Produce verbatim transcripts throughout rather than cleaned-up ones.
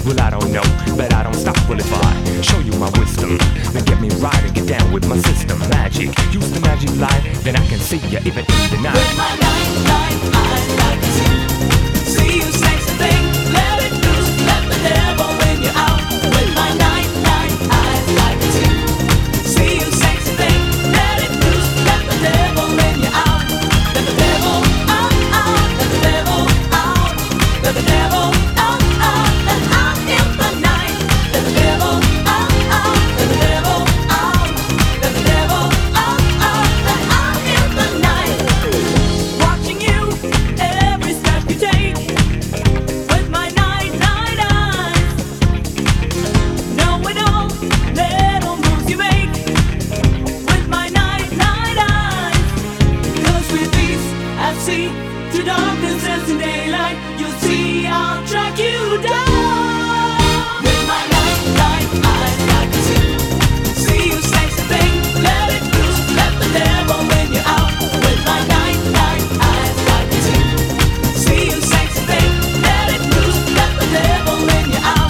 Well, I don't know, but I don't stop. Well, if I show you my wisdom, then get me right and get down with my system. Magic, use the magic light, then I can see you even in the night. With my night, night eyes, I can see, see you sexy thing. Let it loose, let the devil in you out. With my night, night eyes, I can see, see you sexy thing. Let it loose, let the devil in you out. Let the devil out, out, let the devil out. Let the devil out, out, and out in the night. Let the devil out, out, let the devil out. Let the devil out, out, and out in the night. Watching you every step you take. With my night, night eyes. Knowing all little moves you make. With my night, night eyes. 'Cause with these I see through darkness and in daylight. You'll see I'll track you down. With my night, night eyes, I can see, see you sexy thing. Let it loose, let the devil in you out. With my night, night eyes, I can see, see you sexy thing. Let it loose, let the devil in you out.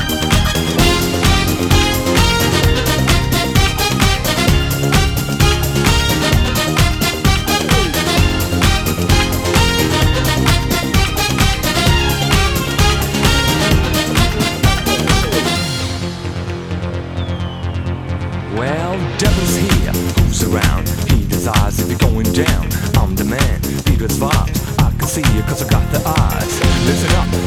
Well, devil's here, who's around? He desires if you're going down. I'm the man, Peter's vibes. I can see you cause I got the eyes. Listen up,